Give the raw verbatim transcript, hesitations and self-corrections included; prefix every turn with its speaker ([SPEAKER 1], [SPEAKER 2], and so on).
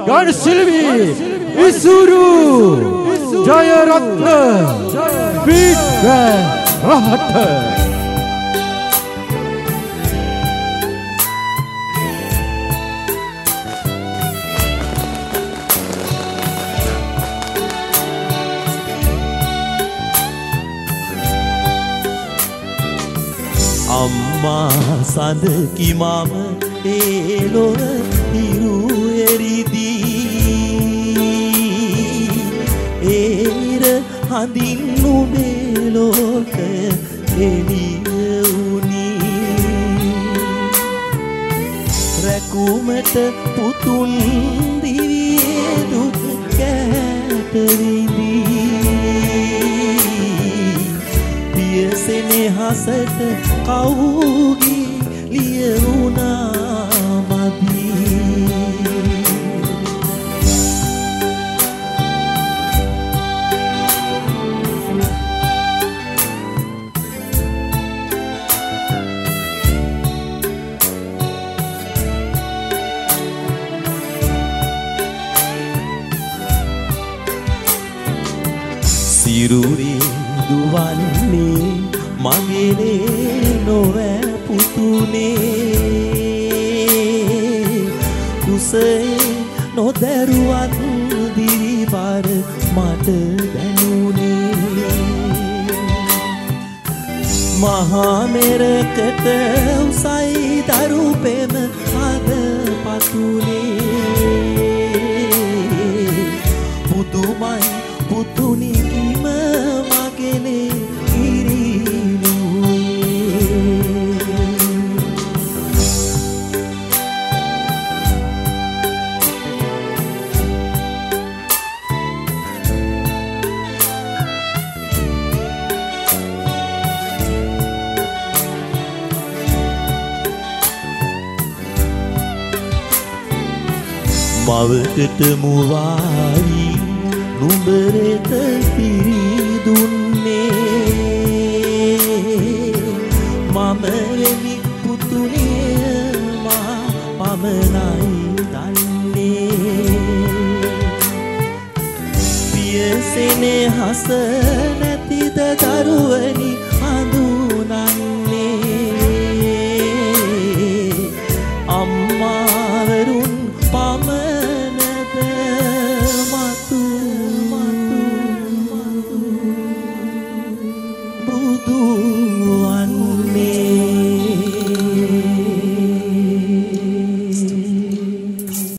[SPEAKER 1] ගාන සිල්වි ඉසුරු ජයරත්න පිට රහට
[SPEAKER 2] අම්මා සඳ කිමම ඒලොව හිරු එරිදී ඒර හඳින් නුඹේ ලෝක එළිය වුණී රැකුමට පුතුන් දිවියේ දුක් කැට විඳී පියසෙනේ හසට කවුගේ ලියුණා මදී සිරුරේ දුවන්නේ මගේනේ නොවැ පුතුනේ කුසේ නොදැරුවත් දිරිබර මට දැනුනේ මහා මෙරකට උසයි දරු පෙම අද පතුනේ පුතුමයි පුතුනි කිම මගේනේ මවකට මුවායි නුඹරට පිරිදුන්නේ මම වෙමි පුතුනේ මා පමණයි දන්නේ පියසෙනේ හස නැතිද දරුවනි